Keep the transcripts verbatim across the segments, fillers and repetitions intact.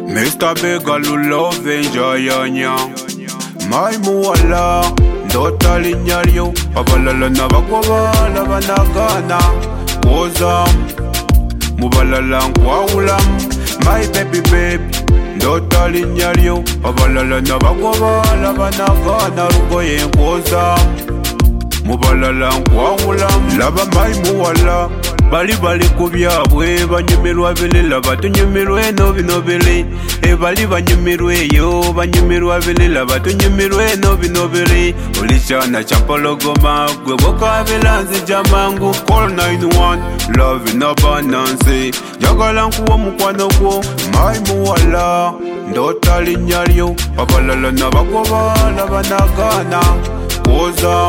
Mister Begalu love enjoy nya Mai muwala Ndota linyalyo Abalala nabakobala banagana Wozam Mubalala nkwawulam My baby baby Ndota linyalyo Abalala nabakobala banagana Rugoye nkwozam Mubalala nkwawulam Laba mai muwala Bali bali kubyabwe banyumirwa bilila batunyumirwe no binobili e bali banyumirwe yo banyumirwa bilila batunyumirwe no binobili Olishana champologoma gwe boka bilanze jamangu call nine one love in abundance jagala nkuwo mukwano gwo mai muwala ndota linyalyo abalala nabakobala banagana woza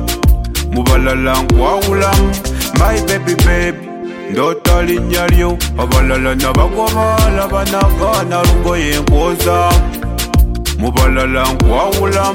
mubalala nkwawulam My baby baby Ndota linyalyo Abalala nabakobala banagana Rugoye nkoza Mubalala nkwawulam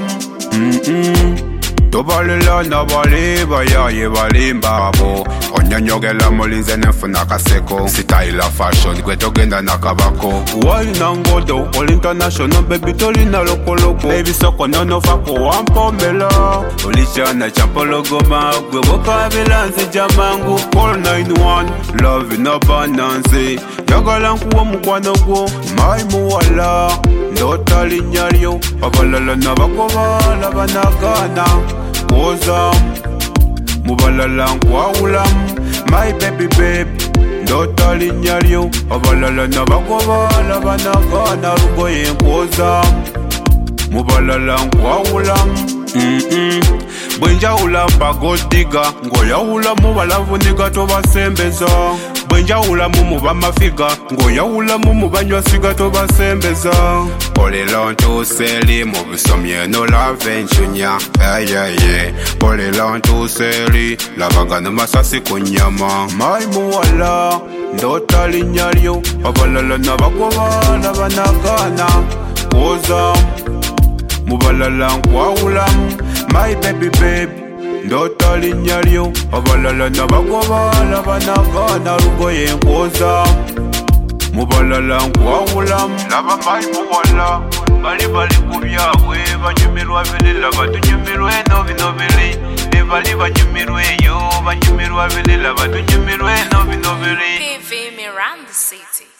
Mm-mm Tobalela nabaleba yaye balimba abo Onyanyogela mulinze nefuna kaseko Sitaila fashion kwe togenda nakabako Why nangodo all international baby tolina loko loko Baby soko nono fako wampomela Olishana champologoma Gwe boka bilanze jamangu call nine one love in abundance Jagala nkuwa mukwano gwo Mai muwala Ndota linyalyo Abalala nabakobala banagana Wozam Mubalala nkwawulam My baby baby Ndota linyalyo Abalala nabakobala banagana Rugoye nkwozam Mubalala nkwawulam Mm-mm Bwenjawula bagodiga Ngoyawula mubalavu niga tobasembeza Bwenjawula mumu bamafiga Ngoyawula mumu banywasiga tobasembeza Polelo ntuseli mubisomye no lave nchunya Hey yeah yeah Polelo ntuseli Labaga numasasi kunyama Mai muwala Ndota linyalyo Abalala nabakobala banagana Woza Mubalala nkwawulam My baby baby Ndota linyalyo Abalala nabakobala banagana Rugoye nkoza Mubalala nkwawulam Laba mai muwala Bali bali kubyabwe banyumirwa bilila batunyumirwe no binobili E bali banyumirwe yo banyumirwa bilila batunyumirwe no binobili P V Miranda City